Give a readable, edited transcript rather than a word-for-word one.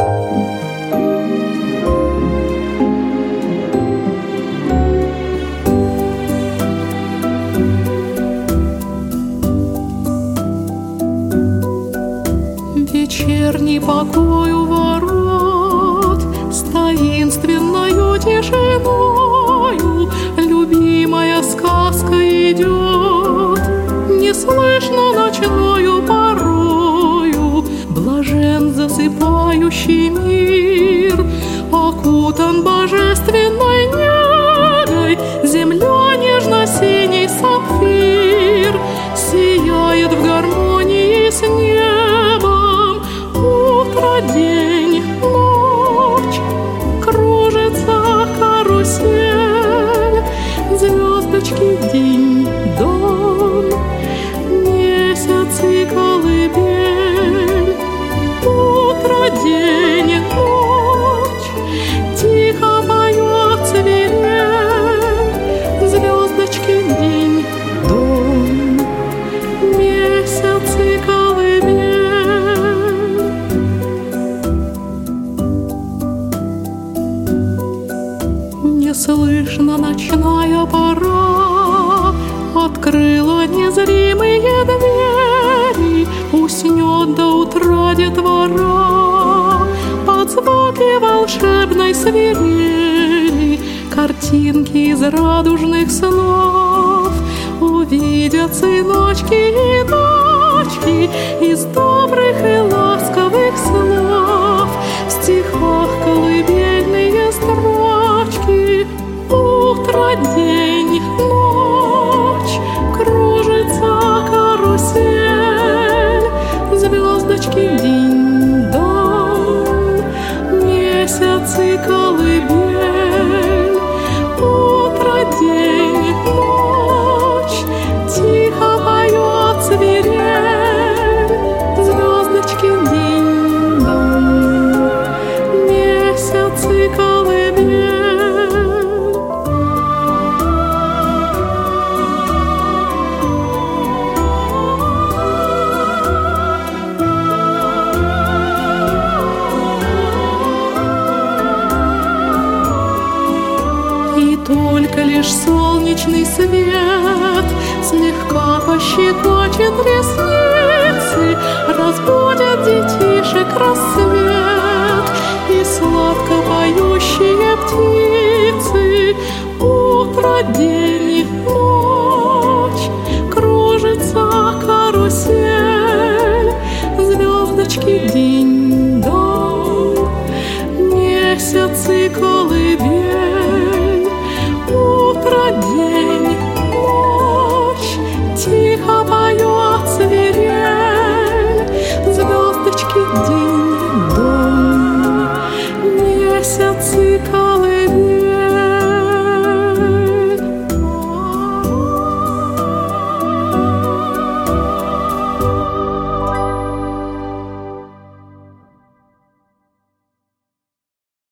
Вечерний покой у ворот с таинственною тишиною любимая сказка идет, не слышно ночною порою. Блажен засыпающий мир, окутан божественной негой, земля нежно-синий сапфир сияет в гармонии с небом. Утро, день, ночь, кружится карусель, звездочки, день, дон, месяц и колыбель. Утро, день, ночь, тихо поет свирель, звездочки, день, дон, месяц и колыбель. Не слышно ночная пора открыла незримые двери, уснет до утра детвора под звуки волшебной свирели. Картинки из радужных снов увидят сыночки и дочки из добрых и ласковых слов. В стихах колыбельные строчки. Утро, день, ночь, кружится карусель, звездочки, день, дон, месяц и колыбель. Утро, день, ночь, тихо поет свирель, звездочки, день, дон, месяц и колыбель. Только лишь солнечный свет слегка пощекочет ресницы, разбудит детишек рассвет.